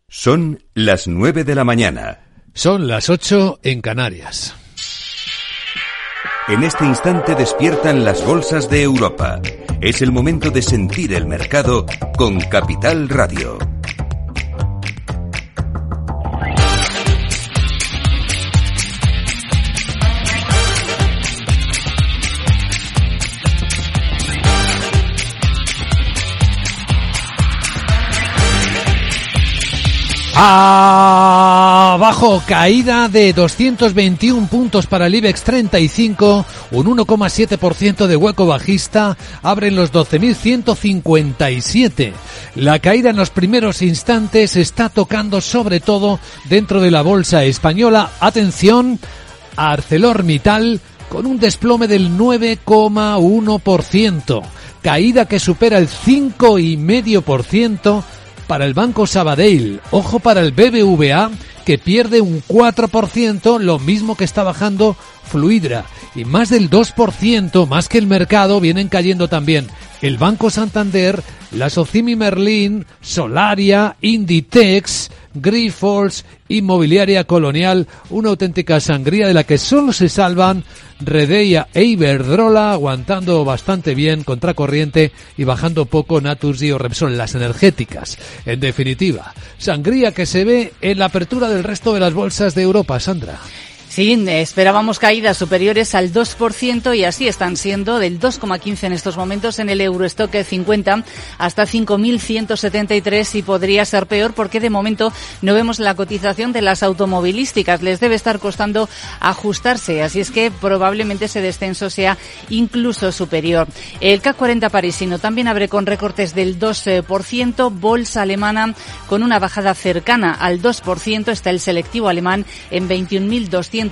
Son las 9 de la mañana. Son las 8 en Canarias. En este instante despiertan las bolsas de Europa. Es el momento de sentir el mercado con Capital Radio. Abajo, caída de 221 puntos para el IBEX 35, un 1,7% de hueco bajista, abren los 12.157. La caída en los primeros instantes está tocando sobre todo dentro de la bolsa española. Atención, ArcelorMittal con un desplome del 9,1%, caída que supera el 5,5% para el Banco Sabadell. Ojo para el BBVA, que pierde un 4%, lo mismo que está bajando Fluidra. Y más del 2%, más que el mercado, vienen cayendo también el Banco Santander, la Socimi Merlin, Solaria, Inditex, Grifols, Inmobiliaria Colonial, una auténtica sangría de la que solo se salvan Redeia e Iberdrola, aguantando bastante bien contracorriente y bajando poco Naturgy o Repsol, las energéticas. En definitiva, sangría que se ve en la apertura del resto de las bolsas de Europa, Sandra. Sí, esperábamos caídas superiores al 2% y así están siendo, del 2,15 en estos momentos en el Eurostock 50 hasta 5.173, y podría ser peor porque de momento no vemos la cotización de las automovilísticas. Les debe estar costando ajustarse, así es que probablemente ese descenso sea incluso superior. El CAC 40 parisino también abre con recortes del 2%, bolsa alemana con una bajada cercana al 2%, está el selectivo alemán en 21.286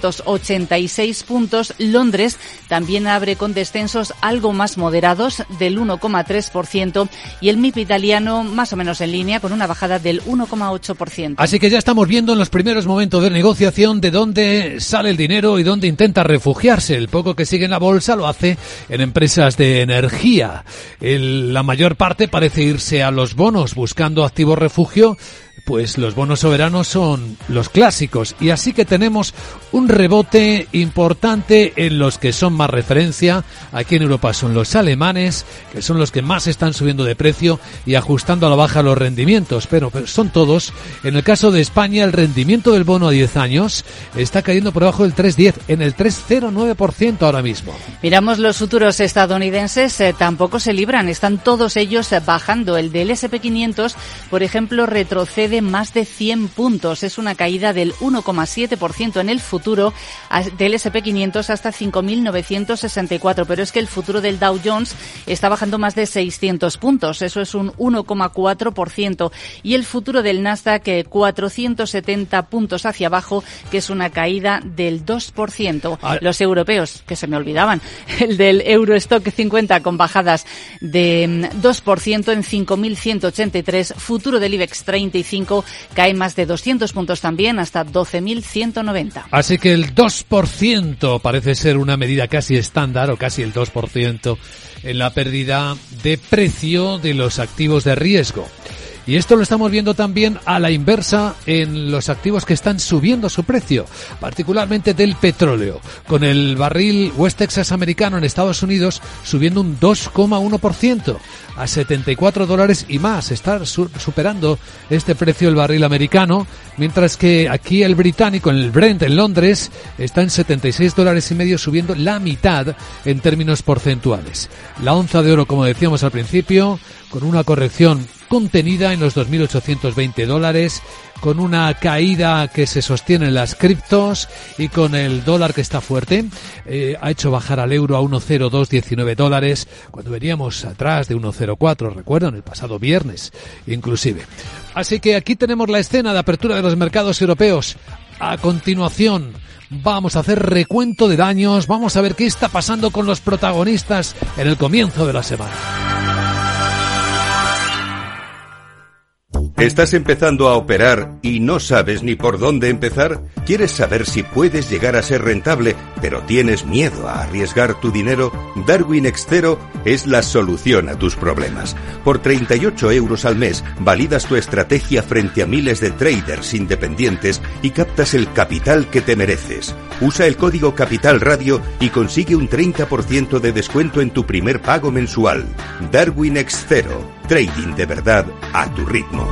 puntos. Londres también abre con descensos algo más moderados del 1,3% y el MIP italiano más o menos en línea con una bajada del 1,8%. Así que ya estamos viendo en los primeros momentos de negociación de dónde sale el dinero y dónde intenta refugiarse. El poco que sigue en la bolsa lo hace en empresas de energía. La mayor parte parece irse a los bonos buscando activo refugio. Pues los bonos soberanos son los clásicos, y así que tenemos un rebote importante en los que son más referencia. Aquí en Europa son los alemanes, que son los que más están subiendo de precio y ajustando a la baja los rendimientos, pero son todos. En el caso de España, el rendimiento del bono a 10 años está cayendo por debajo del 3,10, en el 3,09% ahora mismo. Miramos los futuros estadounidenses, tampoco se libran, están todos ellos bajando. El del S&P 500, por ejemplo, retrocede más de 100 puntos. Es una caída del 1,7% en el futuro del S&P 500 hasta 5.964. Pero es que el futuro del Dow Jones está bajando más de 600 puntos. Eso es un 1,4%. Y el futuro del Nasdaq 470 puntos hacia abajo, que es una caída del 2%. Los europeos, que se me olvidaban, el del Eurostock 50 con bajadas de 2% en 5.183. Futuro del IBEX 35 cae más de 200 puntos también, hasta 12.190. Así que el 2% parece ser una medida casi estándar, o casi el 2% en la pérdida de precio de los activos de riesgo. Y esto lo estamos viendo también a la inversa en los activos que están subiendo su precio, particularmente del petróleo, con el barril West Texas americano en Estados Unidos subiendo un 2,1% a $74 y más. Está superando este precio el barril americano, mientras que aquí el británico, el Brent en Londres, está en $76.50, subiendo la mitad en términos porcentuales. La onza de oro, como decíamos al principio, con una corrección contenida en los $2.820, con una caída que se sostiene en las criptos y con el dólar que está fuerte. Ha hecho bajar al euro a $1.0219, cuando veníamos atrás de 1.04, recuerdan, el pasado viernes inclusive. Así que aquí tenemos la escena de apertura de los mercados europeos. A continuación vamos a hacer recuento de daños, vamos a ver qué está pasando con los protagonistas en el comienzo de la semana. ¿Estás empezando a operar y no sabes ni por dónde empezar? ¿Quieres saber si puedes llegar a ser rentable, pero tienes miedo a arriesgar tu dinero? Darwin Extero es la solución a tus problemas. Por 38 € al mes, validas tu estrategia frente a miles de traders independientes y captas el capital que te mereces. Usa el código Capital Radio y consigue un 30% de descuento en tu primer pago mensual. Darwin Extero. Trading de verdad a tu ritmo.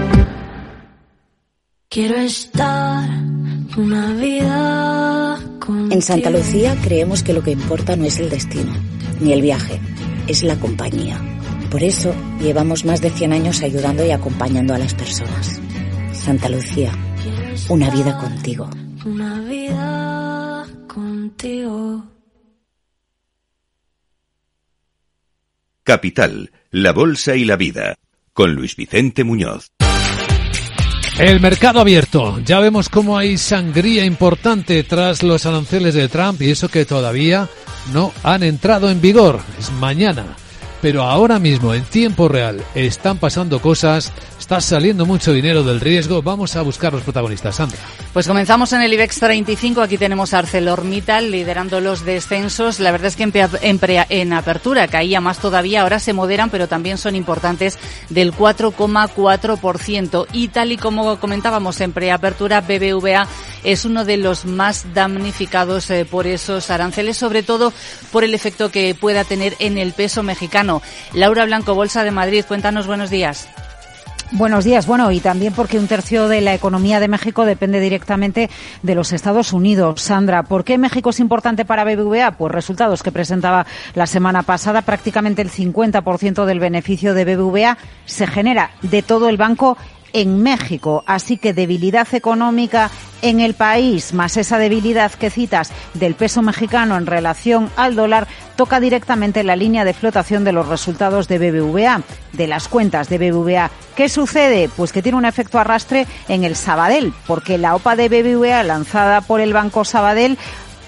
Quiero estar una vida contigo. En Santa Lucía creemos que lo que importa no es el destino, ni el viaje, es la compañía. Por eso llevamos más de 100 años ayudando y acompañando a las personas. Santa Lucía, una vida contigo. Una vida contigo. Capital, la bolsa y la vida, con Luis Vicente Muñoz. El mercado abierto. Ya vemos cómo hay sangría importante tras los aranceles de Trump y eso que todavía no han entrado en vigor. Es mañana. Pero ahora mismo, en tiempo real, están pasando cosas, está saliendo mucho dinero del riesgo. Vamos a buscar los protagonistas, Sandra. Pues comenzamos en el IBEX 35. Aquí tenemos a ArcelorMittal liderando los descensos. La verdad es que en apertura caía más todavía. Ahora se moderan, pero también son importantes, del 4,4%. Y tal y como comentábamos en preapertura, BBVA es uno de los más damnificados por esos aranceles, sobre todo por el efecto que pueda tener en el peso mexicano. Laura Blanco, Bolsa de Madrid, cuéntanos, buenos días. Buenos días. Bueno, y también porque un tercio de la economía de México depende directamente de los Estados Unidos. Sandra, ¿por qué México es importante para BBVA? Pues resultados que presentaba la semana pasada. Prácticamente el 50% del beneficio de BBVA se genera de todo el banco en México. Así que debilidad económica en el país, más esa debilidad que citas del peso mexicano en relación al dólar, toca directamente la línea de flotación de los resultados de BBVA, de las cuentas de BBVA. ¿Qué sucede? Pues que tiene un efecto arrastre en el Sabadell, porque la OPA de BBVA lanzada por el Banco Sabadell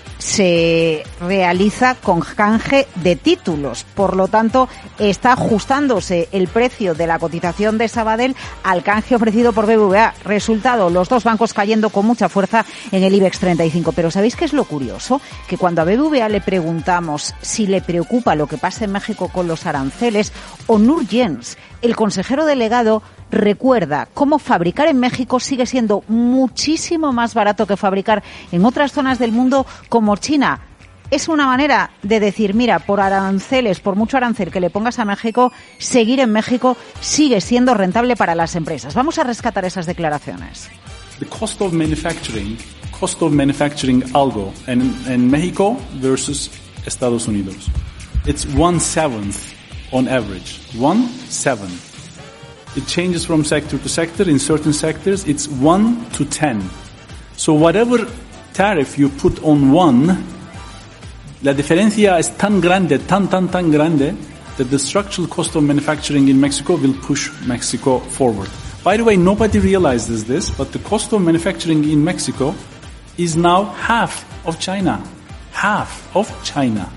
se realiza con canje de títulos. Por lo tanto, está ajustándose el precio de la cotización de Sabadell al canje ofrecido por BBVA. Resultado, los dos bancos cayendo con mucha fuerza en el IBEX 35. Pero ¿sabéis qué es lo curioso? Que cuando a BBVA le preguntamos si le preocupa lo que pasa en México con los aranceles, Onur Jens, el consejero delegado, recuerda cómo fabricar en México sigue siendo muchísimo más barato que fabricar en otras zonas del mundo como China. Es una manera de decir, mira, por aranceles, por mucho arancel que le pongas a México, seguir en México sigue siendo rentable para las empresas. Vamos a rescatar esas declaraciones. The cost of manufacturing algo en México versus Estados Unidos. It's 1/7 on average. 1/7. It changes from sector to sector. In certain sectors, it's 1 to 10. So whatever tariff you put on one, la diferencia es tan grande, tan grande, that the structural cost of manufacturing in Mexico will push Mexico forward. By the way, nobody realizes this, but the cost of manufacturing in Mexico is now half of China. Half of China.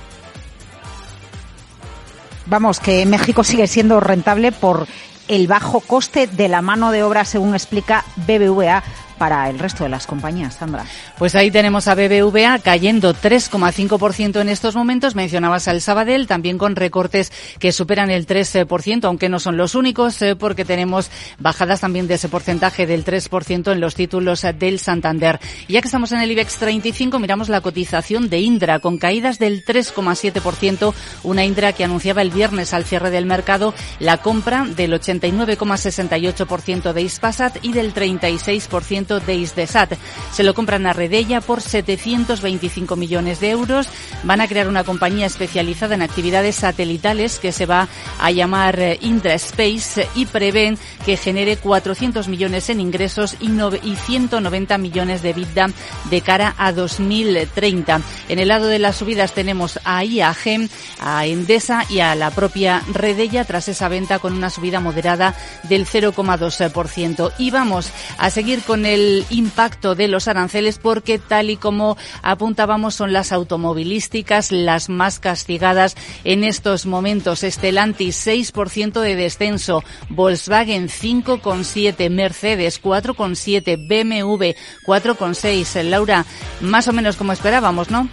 Vamos, que México sigue siendo rentable por el bajo coste de la mano de obra, según explica BBVA, para el resto de las compañías, Sandra. Pues ahí tenemos a BBVA cayendo 3,5% en estos momentos. Mencionabas al Sabadell, también con recortes que superan el 3%, aunque no son los únicos, porque tenemos bajadas también de ese porcentaje del 3% en los títulos del Santander. Y ya que estamos en el IBEX 35, miramos la cotización de Indra, con caídas del 3,7%, una Indra que anunciaba el viernes al cierre del mercado la compra del 89,68% de Hispasat y del 36% de Hisdesat. Se lo compran a Redella por 725 millones de euros. Van a crear una compañía especializada en actividades satelitales que se va a llamar Indra Space y prevén que genere 400 millones en ingresos y 190 millones de EBITDA de cara a 2030. En el lado de las subidas tenemos a IAG, a Endesa y a la propia Redella tras esa venta con una subida moderada del 0,2%. Y vamos a seguir con el el impacto de los aranceles porque, tal y como apuntábamos, son las automovilísticas las más castigadas en estos momentos. Stellantis 6% de descenso, Volkswagen 5,7%, Mercedes 4,7%, BMW 4,6%. Laura, más o menos como esperábamos, ¿no?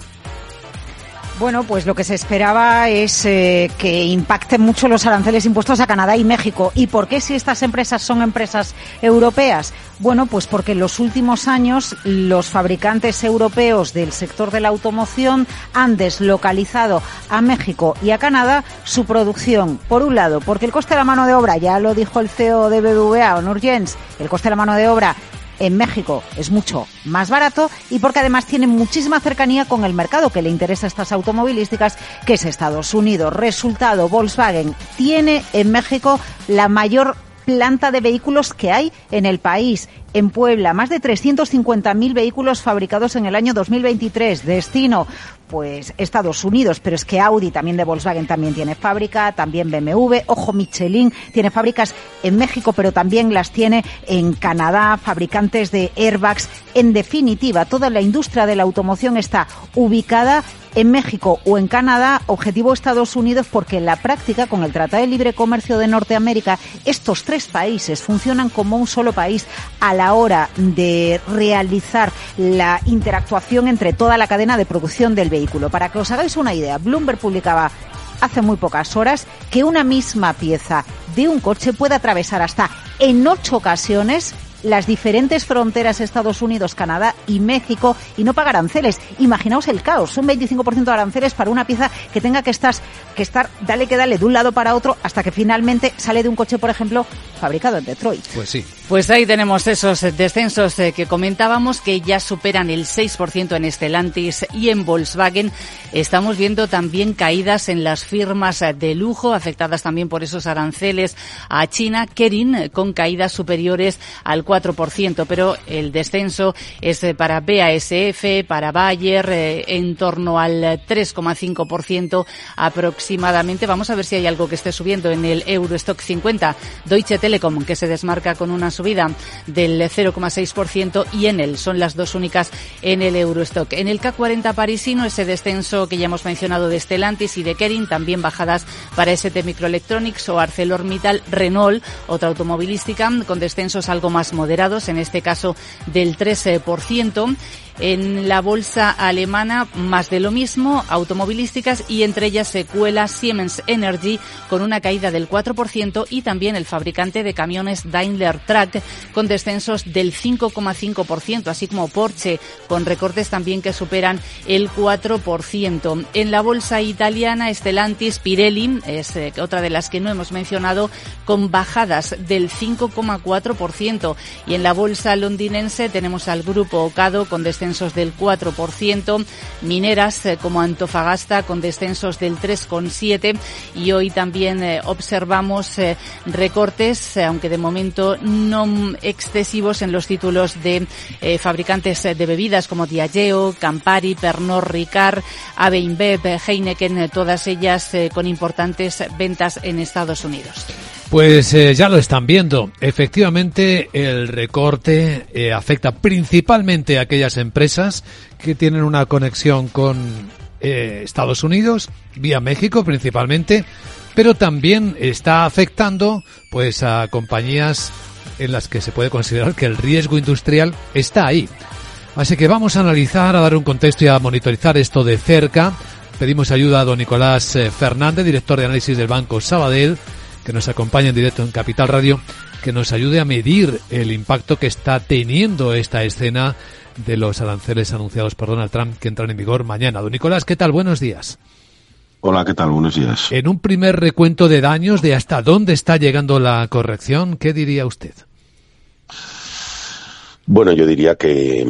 Bueno, pues lo que se esperaba es que impacten mucho los aranceles impuestos a Canadá y México. ¿Y por qué, si estas empresas son empresas europeas? Bueno, pues porque en los últimos años los fabricantes europeos del sector de la automoción han deslocalizado a México y a Canadá su producción. Por un lado, porque el coste de la mano de obra, ya lo dijo el CEO de BBVA, Onur Jens, el coste de la mano de obra en México es mucho más barato, y porque además tiene muchísima cercanía con el mercado que le interesa a estas automovilísticas, que es Estados Unidos. Resultado, Volkswagen tiene en México la mayor planta de vehículos que hay en el país. En Puebla, más de 350.000 vehículos fabricados en el año 2023. Destino, pues Estados Unidos, pero es que Audi, también de Volkswagen, también tiene fábrica, también BMW, ojo, Michelin tiene fábricas en México, pero también las tiene en Canadá, fabricantes de airbags. En definitiva, toda la industria de la automoción está ubicada en México o en Canadá, objetivo Estados Unidos, porque en la práctica, con el Tratado de Libre Comercio de Norteamérica, estos tres países funcionan como un solo país a la hora de realizar la interactuación entre toda la cadena de producción del vehículo. Para que os hagáis una idea, Bloomberg publicaba hace muy pocas horas que una misma pieza de un coche puede atravesar hasta en 8 ocasiones las diferentes fronteras Estados Unidos, Canadá y México y no pagar aranceles. Imaginaos el caos, un 25% de aranceles para una pieza que tenga que estar dale que dale de un lado para otro hasta que finalmente sale de un coche, por ejemplo, fabricado en Detroit. Pues sí. Pues ahí tenemos esos descensos que comentábamos, que ya superan el 6% en Stellantis y en Volkswagen. Estamos viendo también caídas en las firmas de lujo, afectadas también por esos aranceles a China. Kering con caídas superiores al 4%, pero el descenso es para BASF, para Bayer, en torno al 3,5% aproximadamente. Vamos a ver si hay algo que esté subiendo en el Eurostock 50. Deutsche Telekom, que se desmarca con una subida del 0,6%, y Enel son las dos únicas en el Eurostock. En el CAC 40 parisino, ese descenso que ya hemos mencionado de Stellantis y de Kering, también bajadas para ST Microelectronics o ArcelorMittal. Renault, otra automovilística, con descensos algo más moderados, en este caso del 13%. En la bolsa alemana, más de lo mismo, automovilísticas, y entre ellas se cuela Siemens Energy con una caída del 4%, y también el fabricante de camiones Daimler Truck con descensos del 5,5%, así como Porsche con recortes también que superan el 4%. En la bolsa italiana, Stellantis, Pirelli es otra de las que no hemos mencionado, con bajadas del 5,4%, y en la bolsa londinense tenemos al grupo Ocado con descensos del 4%, mineras como Antofagasta con descensos del 3,7%, y hoy también observamos recortes, aunque de momento no excesivos, en los títulos de fabricantes de bebidas como Diageo, Campari, Pernod Ricard, AB InBev, Heineken, todas ellas con importantes ventas en Estados Unidos. Pues ya lo están viendo. Efectivamente, el recorte afecta principalmente a aquellas empresas que tienen una conexión con Estados Unidos, vía México principalmente, pero también está afectando pues a compañías en las que se puede considerar que el riesgo industrial está ahí. Así que vamos a analizar, a dar un contexto y a monitorizar esto de cerca. Pedimos ayuda a don Nicolás Fernández, director de análisis del Banco Sabadell, que nos acompaña en directo en Capital Radio, que nos ayude a medir el impacto que está teniendo esta escena de los aranceles anunciados por Donald Trump, que entran en vigor mañana. Don Nicolás, ¿qué tal? Buenos días. Hola, ¿qué tal? Buenos días. En un primer recuento de daños, de hasta dónde está llegando la corrección, ¿qué diría usted? Bueno, yo diría que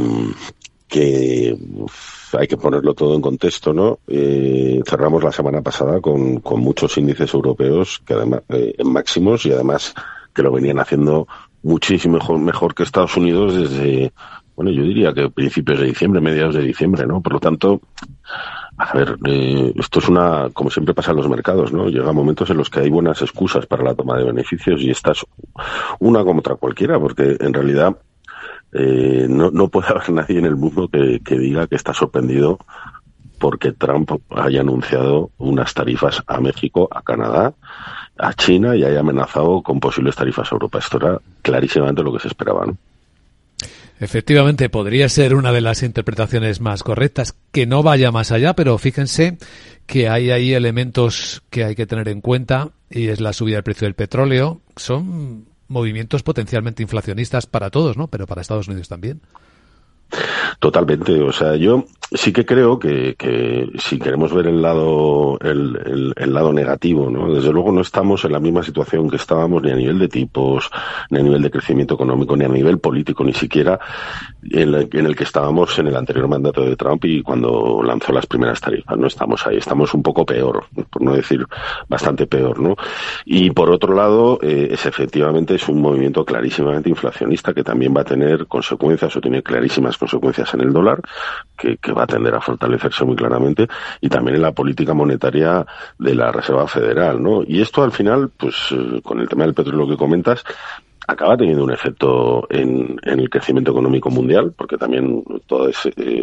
hay que ponerlo todo en contexto, ¿no? Cerramos la semana pasada con muchos índices europeos que además en máximos, y además que lo venían haciendo muchísimo mejor que Estados Unidos desde, bueno, yo diría que principios de diciembre, mediados de diciembre, ¿no? Por lo tanto, a ver, esto es como siempre pasa en los mercados, ¿no? Llegan momentos en los que hay buenas excusas para la toma de beneficios, y esta es una como otra cualquiera, porque en realidad no puede haber nadie en el mundo que diga que está sorprendido porque Trump haya anunciado unas tarifas a México, a Canadá, a China y haya amenazado con posibles tarifas a Europa. Esto era clarísimamente lo que se esperaba, ¿no? Efectivamente, podría ser una de las interpretaciones más correctas, que no vaya más allá, pero fíjense que hay ahí elementos que hay que tener en cuenta, y es la subida del precio del petróleo. Son movimientos potencialmente inflacionistas para todos, ¿no? Pero para Estados Unidos también. Totalmente, o sea, yo sí que creo que si queremos ver el lado negativo, ¿no? Desde luego no estamos en la misma situación que estábamos ni a nivel de tipos, ni a nivel de crecimiento económico, ni a nivel político, ni siquiera en el que estábamos en el anterior mandato de Trump y cuando lanzó las primeras tarifas. No estamos ahí, estamos un poco peor, por no decir bastante peor, ¿no? Y por otro lado, efectivamente es un movimiento clarísimamente inflacionista que también va a tener consecuencias o tiene clarísimas consecuencias en el dólar, que va a tender a fortalecerse muy claramente, y también en la política monetaria de la Reserva Federal, ¿no? Y esto al final, pues con el tema del petróleo que comentas, acaba teniendo un efecto en el crecimiento económico mundial, porque también todas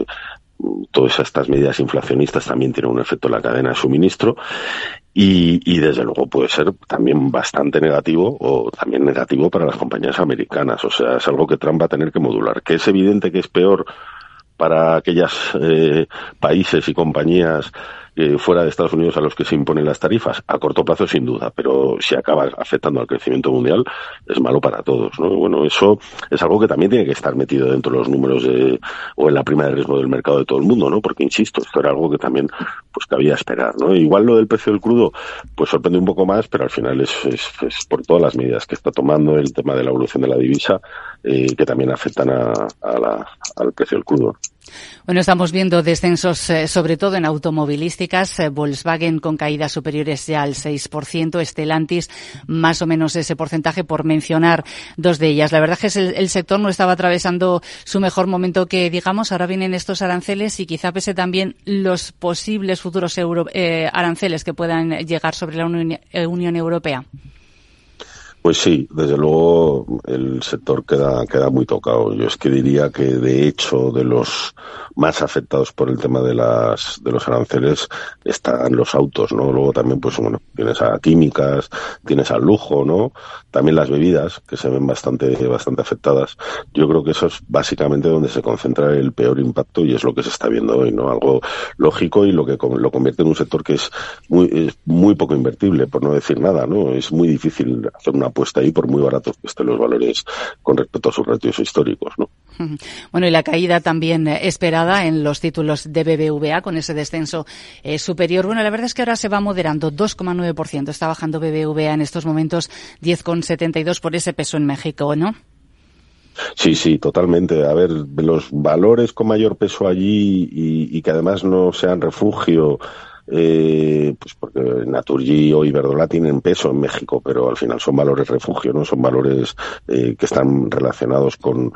estas medidas inflacionistas también tienen un efecto en la cadena de suministro, y desde luego puede ser también bastante negativo o también negativo para las compañías americanas. O sea, es algo que Trump va a tener que modular. Que es evidente que es peor para aquellos países y compañías fuera de Estados Unidos a los que se imponen las tarifas, a corto plazo sin duda, pero si acaba afectando al crecimiento mundial es malo para todos, ¿no? Bueno, eso es algo que también tiene que estar metido dentro de los números o en la prima de riesgo del mercado de todo el mundo, ¿no? Porque insisto, esto era algo que también pues cabía esperar, ¿no? Igual lo del precio del crudo pues sorprende un poco más, pero al final es por todas las medidas que está tomando, el tema de la evolución de la divisa, que también afectan al precio del crudo. Bueno, estamos viendo descensos sobre todo en automovilísticas, Volkswagen con caídas superiores ya al 6%, Stellantis más o menos ese porcentaje, por mencionar dos de ellas. La verdad es que el sector no estaba atravesando su mejor momento, que digamos. Ahora vienen estos aranceles y quizá pese también los posibles futuros aranceles que puedan llegar sobre la Unión Europea. Pues sí, desde luego el sector queda muy tocado. Yo es que diría que de hecho de los más afectados por el tema de los aranceles están los autos, ¿no? Luego también pues bueno, tienes a químicas, tienes al lujo, ¿no? También las bebidas, que se ven bastante afectadas. Yo creo que eso es básicamente donde se concentra el peor impacto y es lo que se está viendo hoy, ¿no? Algo lógico y lo que lo convierte en un sector que es muy poco invertible, por no decir nada, ¿no? Es muy difícil hacer una apuesta ahí por muy baratos que estén los valores con respecto a sus ratios históricos, ¿no? Bueno, y la caída también esperada en los títulos de BBVA con ese descenso superior. Bueno, la verdad es que ahora se va moderando, 2,9%. Está bajando BBVA en estos momentos, 10,72 por ese peso en México, ¿no? Sí, totalmente. A ver, los valores con mayor peso allí y que además no sean refugio, pues porque Naturgy o Iberdrola tienen peso en México, pero al final son valores refugio, ¿no? Son valores que están relacionados con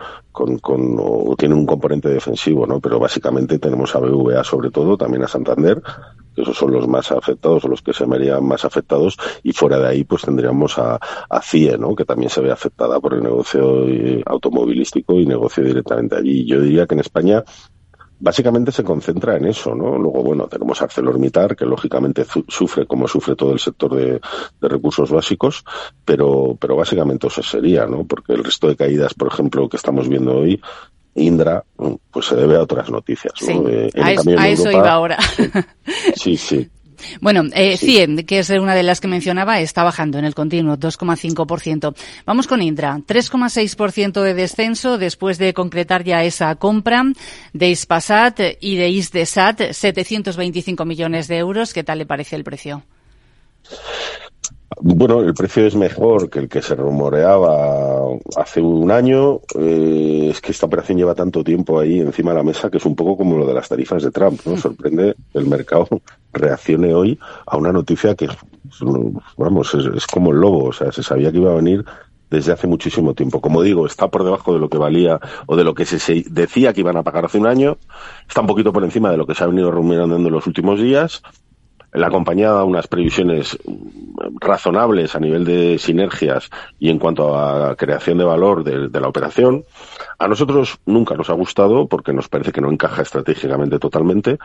o tienen un componente defensivo, ¿no? Pero básicamente tenemos a BBVA sobre todo, también a Santander, que esos son los más afectados o los que se verían más afectados, y fuera de ahí pues tendríamos a CIE, ¿no? Que también se ve afectada por el negocio automovilístico y negocio directamente allí. Yo diría que en España básicamente se concentra en eso, ¿no? Luego, bueno, tenemos ArcelorMittal, que lógicamente sufre como sufre todo el sector de recursos básicos, pero básicamente eso sería, ¿no? Porque el resto de caídas, por ejemplo, que estamos viendo hoy, Indra, pues se debe a otras noticias, ¿no? Sí, a eso iba ahora. Sí. Bueno, CIE, que es una de las que mencionaba, está bajando en el continuo, 2,5%. Vamos con Indra, 3,6% de descenso después de concretar ya esa compra de Hispasat y de Hisdesat, 725 millones de euros. ¿Qué tal le parece el precio? Bueno, el precio es mejor que el que se rumoreaba hace un año. Es que esta operación lleva tanto tiempo ahí encima de la mesa que es un poco como lo de las tarifas de Trump, ¿no? Sorprende el mercado reaccione hoy a una noticia que, vamos, es como el lobo. O sea, se sabía que iba a venir desde hace muchísimo tiempo. Como digo, está por debajo de lo que valía o de lo que se decía que iban a pagar hace un año. Está un poquito por encima de lo que se ha venido rumoreando en los últimos días. La compañía da unas previsiones razonables a nivel de sinergias y en cuanto a creación de valor de la operación. A nosotros nunca nos ha gustado porque nos parece que no encaja estratégicamente totalmente.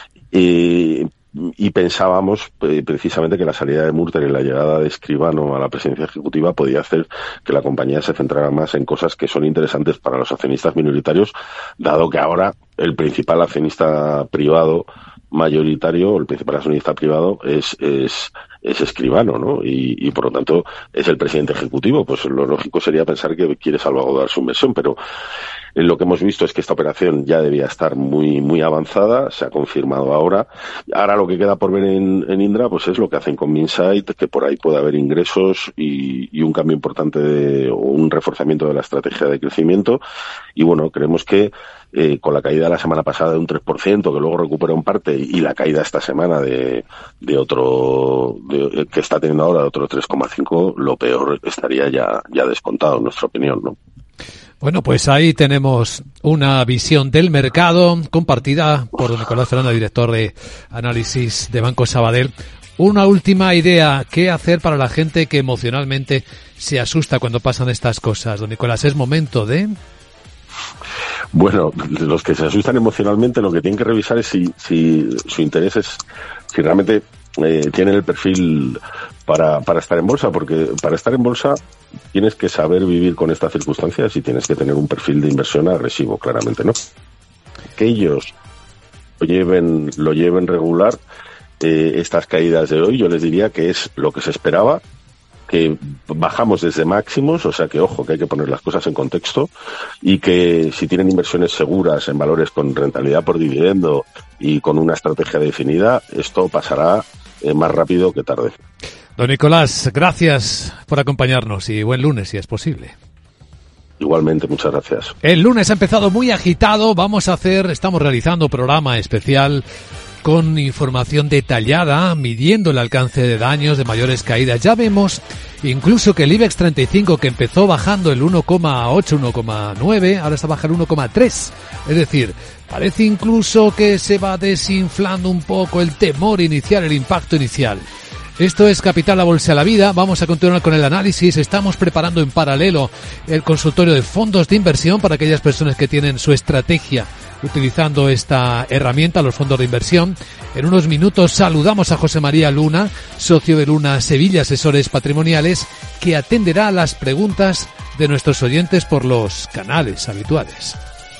Y pensábamos precisamente que la salida de Murter y la llegada de Escribano a la presidencia ejecutiva podía hacer que la compañía se centrara más en cosas que son interesantes para los accionistas minoritarios, dado que ahora el principal accionista privado mayoritario, el principal accionista privado es Escribano, ¿no? Y por lo tanto es el presidente ejecutivo. Pues lo lógico sería pensar que quiere salvaguardar su inversión, pero lo que hemos visto es que esta operación ya debía estar muy, muy avanzada, se ha confirmado ahora. Ahora lo que queda por ver en Indra, pues es lo que hacen con Minsait, que por ahí puede haber ingresos y un cambio importante o un reforzamiento de la estrategia de crecimiento. Y bueno, creemos que con la caída de la semana pasada de un 3%, que luego recupera en parte, y la caída esta semana de otro, que está teniendo ahora de otro 3,5, lo peor estaría ya descontado, en nuestra opinión, ¿no? Bueno, pues ahí tenemos una visión del mercado compartida por Nicolás Fernández, director de análisis de Banco Sabadell. Una última idea, ¿qué hacer para la gente que emocionalmente se asusta cuando pasan estas cosas? Don Nicolás, ¿es momento de...? Bueno, los que se asustan emocionalmente lo que tienen que revisar es si su interés es, si realmente tienen el perfil para estar en bolsa, porque para estar en bolsa tienes que saber vivir con estas circunstancias y tienes que tener un perfil de inversión agresivo, claramente, ¿no? Que ellos lo lleven regular, estas caídas de hoy, yo les diría que es lo que se esperaba, que bajamos desde máximos, o sea que ojo, que hay que poner las cosas en contexto, y que si tienen inversiones seguras en valores con rentabilidad por dividendo y con una estrategia definida, esto pasará más rápido que tarde. Don Nicolás, gracias por acompañarnos y buen lunes, si es posible. Igualmente, muchas gracias. El lunes ha empezado muy agitado, estamos realizando programa especial con información detallada, midiendo el alcance de daños de mayores caídas. Ya vemos incluso que el IBEX 35, que empezó bajando el 1,8, 1,9, ahora está bajando el 1,3. Es decir, parece incluso que se va desinflando un poco el temor inicial, el impacto inicial. Esto es Capital, la Bolsa, la Vida. Vamos a continuar con el análisis. Estamos preparando en paralelo el consultorio de fondos de inversión para aquellas personas que tienen su estrategia utilizando esta herramienta, los fondos de inversión. En unos minutos saludamos a José María Luna, socio de Luna Sevilla Asesores Patrimoniales, que atenderá a las preguntas de nuestros oyentes por los canales habituales.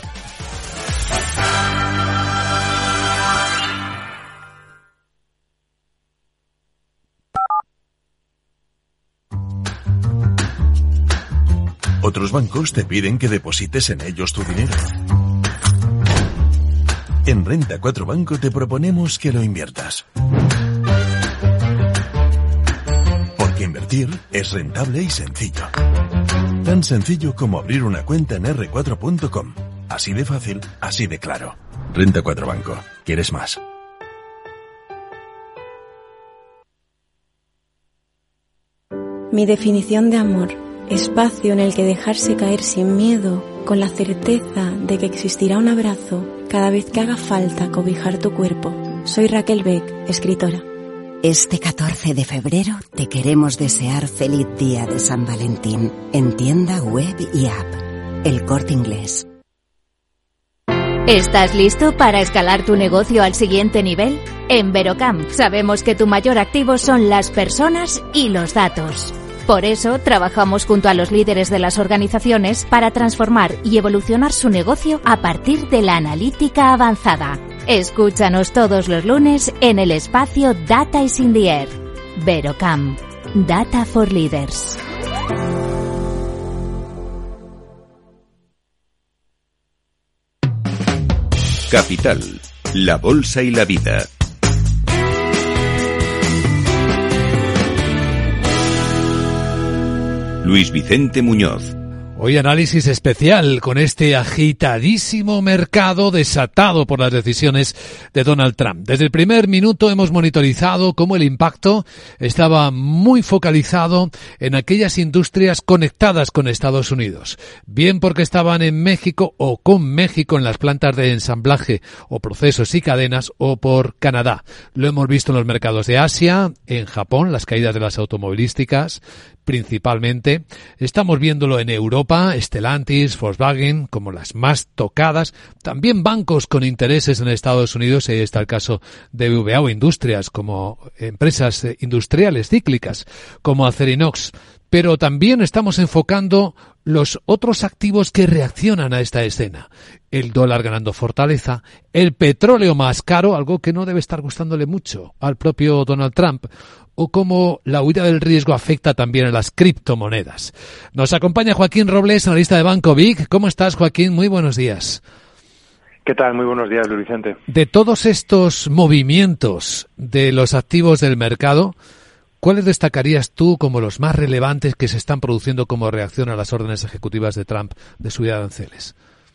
Otros bancos te piden que deposites en ellos tu dinero. En Renta 4 Banco te proponemos que lo inviertas. Porque invertir es rentable y sencillo. Tan sencillo como abrir una cuenta en r4.com. Así de fácil, así de claro. Renta 4 Banco. ¿Quieres más? Mi definición de amor. Espacio en el que dejarse caer sin miedo, con la certeza de que existirá un abrazo cada vez que haga falta cobijar tu cuerpo. Soy Raquel Beck, escritora. Este 14 de febrero te queremos desear feliz día de San Valentín en tienda web y app. El Corte Inglés. ¿Estás listo para escalar tu negocio al siguiente nivel? En Verocam sabemos que tu mayor activo son las personas y los datos. Por eso, trabajamos junto a los líderes de las organizaciones para transformar y evolucionar su negocio a partir de la analítica avanzada. Escúchanos todos los lunes en el espacio Data is in the Air. Verocam. Data for Leaders. Capital, la Bolsa y la Vida. Luis Vicente Muñoz. Hoy análisis especial con este agitadísimo mercado desatado por las decisiones de Donald Trump. Desde el primer minuto hemos monitorizado cómo el impacto estaba muy focalizado en aquellas industrias conectadas con Estados Unidos, bien porque estaban en México o con México en las plantas de ensamblaje o procesos y cadenas, o por Canadá. Lo hemos visto en los mercados de Asia, en Japón, las caídas de las automovilísticas, principalmente. Estamos viéndolo en Europa, Stellantis, Volkswagen como las más tocadas. También bancos con intereses en Estados Unidos, ahí está el caso de BBVA, o industrias como empresas industriales cíclicas como Acerinox. Pero también estamos enfocando los otros activos que reaccionan a esta escena. El dólar ganando fortaleza, el petróleo más caro, algo que no debe estar gustándole mucho al propio Donald Trump, o cómo la huida del riesgo afecta también a las criptomonedas. Nos acompaña Joaquín Robles, analista de Banco Vic. ¿Cómo estás, Joaquín? Muy buenos días. ¿Qué tal? Muy buenos días, Luis Vicente. De todos estos movimientos de los activos del mercado, ¿cuáles destacarías tú como los más relevantes que se están produciendo como reacción a las órdenes ejecutivas de Trump de subida de aranceles?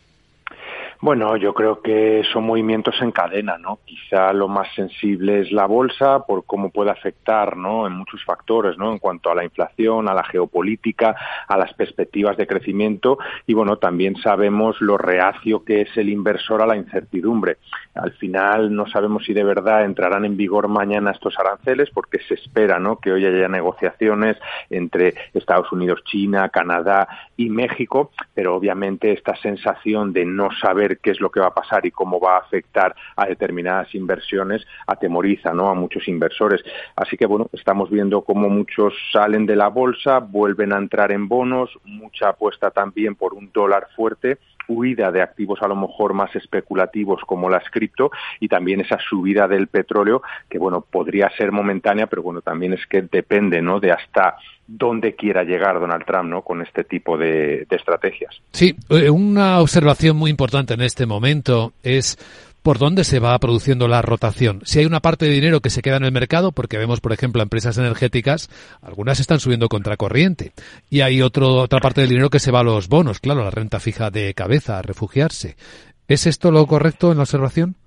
Bueno, yo creo que son movimientos en cadena, ¿no? Quizá lo más sensible es la bolsa por cómo puede afectar, ¿no? En muchos factores, ¿no? En cuanto a la inflación, a la geopolítica, a las perspectivas de crecimiento y, bueno, también sabemos lo reacio que es el inversor a la incertidumbre. Al final no sabemos si de verdad entrarán en vigor mañana estos aranceles porque se espera, ¿no? Que hoy haya negociaciones entre Estados Unidos, China, Canadá y México, pero obviamente esta sensación de no saber qué es lo que va a pasar y cómo va a afectar a determinadas inversiones atemoriza, ¿no? A muchos inversores. Así que, bueno, estamos viendo cómo muchos salen de la bolsa, vuelven a entrar en bonos, mucha apuesta también por un dólar fuerte, huida de activos a lo mejor más especulativos como las cripto y también esa subida del petróleo que, bueno, podría ser momentánea, pero bueno, también es que depende, ¿no? De hasta dónde quiera llegar Donald Trump, ¿no? Con este tipo de estrategias. Sí, una observación muy importante en este momento es por dónde se va produciendo la rotación. Si hay una parte de dinero que se queda en el mercado, porque vemos, por ejemplo, empresas energéticas, algunas están subiendo contracorriente, y hay otra parte del dinero que se va a los bonos, claro, la renta fija de cabeza, a refugiarse. ¿Es esto lo correcto en la observación?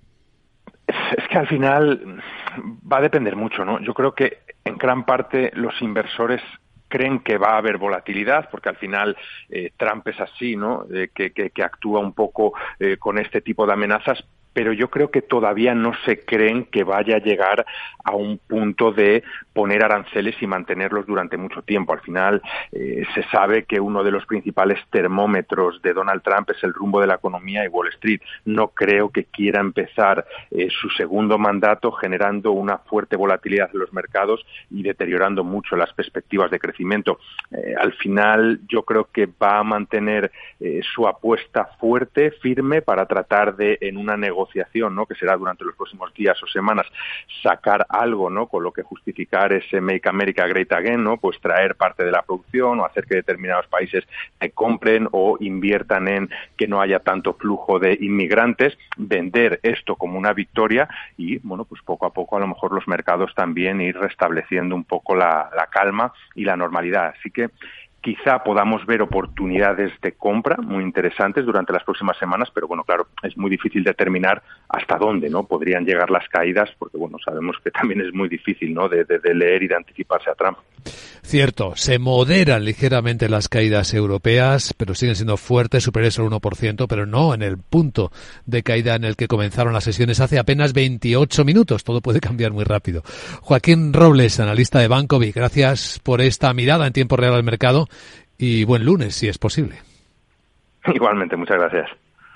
Es que al final va a depender mucho, ¿no? Yo creo que en gran parte los inversores creen que va a haber volatilidad, porque al final Trump es así, ¿no? Que actúa un poco con este tipo de amenazas, pero yo creo que todavía no se creen que vaya a llegar a un punto de poner aranceles y mantenerlos durante mucho tiempo. Al final se sabe que uno de los principales termómetros de Donald Trump es el rumbo de la economía y Wall Street. No creo que quiera empezar su segundo mandato generando una fuerte volatilidad en los mercados y deteriorando mucho las perspectivas de crecimiento. Al final yo creo que va a mantener su apuesta fuerte, firme, para tratar de, en una negociación, ¿no? Que será durante los próximos días o semanas, sacar algo, ¿no? Con lo que justificar ese Make America Great Again, ¿no? Pues traer parte de la producción o hacer que determinados países compren o inviertan en que no haya tanto flujo de inmigrantes, vender esto como una victoria y, bueno, pues poco a poco a lo mejor los mercados también ir restableciendo un poco la calma y la normalidad. Así que quizá podamos ver oportunidades de compra muy interesantes durante las próximas semanas, pero bueno, claro, es muy difícil determinar hasta dónde, ¿no? Podrían llegar las caídas, porque bueno, sabemos que también es muy difícil, ¿no? De leer y de anticiparse a Trump. Cierto, se moderan ligeramente las caídas europeas, pero siguen siendo fuertes, superiores al 1%, pero no en el punto de caída en el que comenzaron las sesiones hace apenas 28 minutos. Todo puede cambiar muy rápido. Joaquín Robles, analista de Banco Vic, gracias por esta mirada en tiempo real al mercado y buen lunes, si es posible. Igualmente, muchas gracias.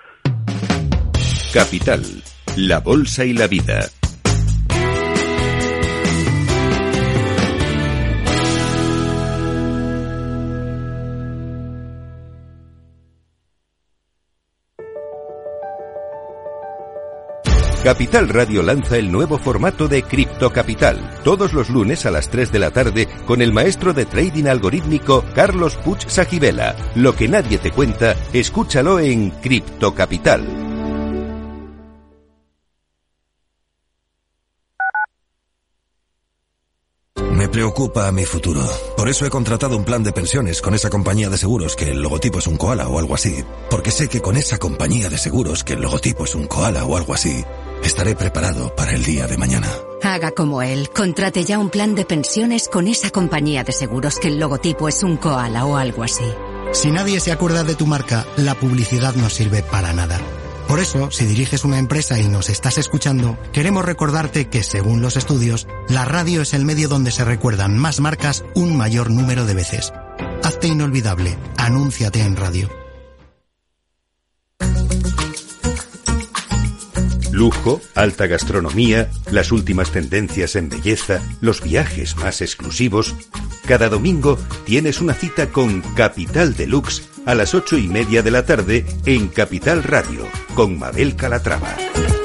Capital, la bolsa y la vida. Capital Radio lanza el nuevo formato de Cripto Capital, todos los lunes a las 3 de la tarde con el maestro de trading algorítmico Carlos Puig Sajibela. Lo que nadie te cuenta, escúchalo en Cripto Capital. Me preocupa mi futuro. Por eso he contratado un plan de pensiones con esa compañía de seguros que el logotipo es un koala o algo así. Porque sé que con esa compañía de seguros que el logotipo es un koala o algo así, estaré preparado para el día de mañana. Haga como él. Contrate ya un plan de pensiones con esa compañía de seguros que el logotipo es un koala o algo así. Si nadie se acuerda de tu marca, la publicidad no sirve para nada. Por eso, si diriges una empresa y nos estás escuchando, queremos recordarte que, según los estudios, la radio es el medio donde se recuerdan más marcas un mayor número de veces. Hazte inolvidable. Anúnciate en radio. Lujo, alta gastronomía, las últimas tendencias en belleza, los viajes más exclusivos. Cada domingo tienes una cita con Capital Deluxe a las 8:30 de la tarde en Capital Radio, con Mabel Calatrava.